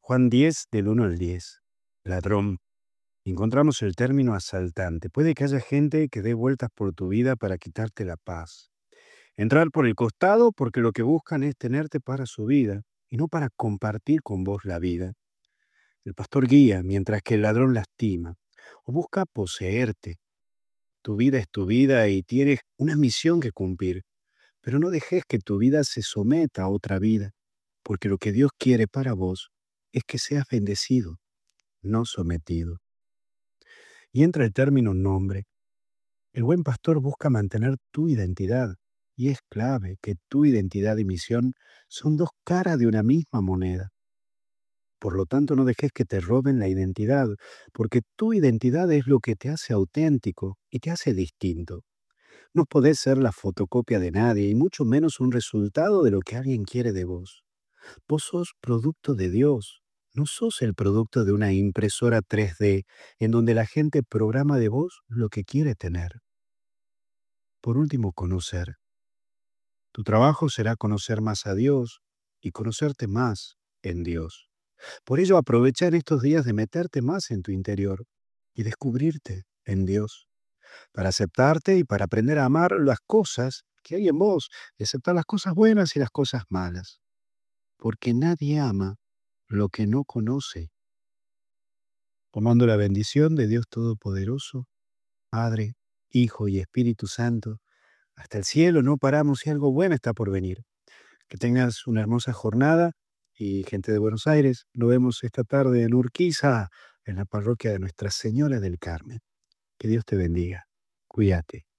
Juan 10, del 1 al 10. Ladrón. Encontramos el término asaltante. Puede que haya gente que dé vueltas por tu vida para quitarte la paz. Entrar por el costado porque lo que buscan es tenerte para su vida y no para compartir con vos la vida. El pastor guía mientras que el ladrón lastima o busca poseerte. Tu vida es tu vida y tienes una misión que cumplir, pero no dejes que tu vida se someta a otra vida, porque lo que Dios quiere para vos es que seas bendecido, no sometido. Y entra el término nombre. El buen pastor busca mantener tu identidad, y es clave que tu identidad y misión son dos caras de una misma moneda. Por lo tanto, no dejes que te roben la identidad, porque tu identidad es lo que te hace auténtico y te hace distinto. No podés ser la fotocopia de nadie, y mucho menos un resultado de lo que alguien quiere de vos. Vos sos producto de Dios. No sos el producto de una impresora 3D en donde la gente programa de vos lo que quiere tener. Por último, conocer. Tu trabajo será conocer más a Dios y conocerte más en Dios. Por ello, aprovecha en estos días de meterte más en tu interior y descubrirte en Dios, para aceptarte y para aprender a amar las cosas que hay en vos, y aceptar las cosas buenas y las cosas malas, porque nadie ama lo que no conoce. Tomando la bendición de Dios Todopoderoso, Padre, Hijo y Espíritu Santo, hasta el cielo no paramos y algo bueno está por venir. Que tengas una hermosa jornada y gente de Buenos Aires, nos vemos esta tarde en Urquiza, en la parroquia de Nuestra Señora del Carmen. Que Dios te bendiga. Cuídate.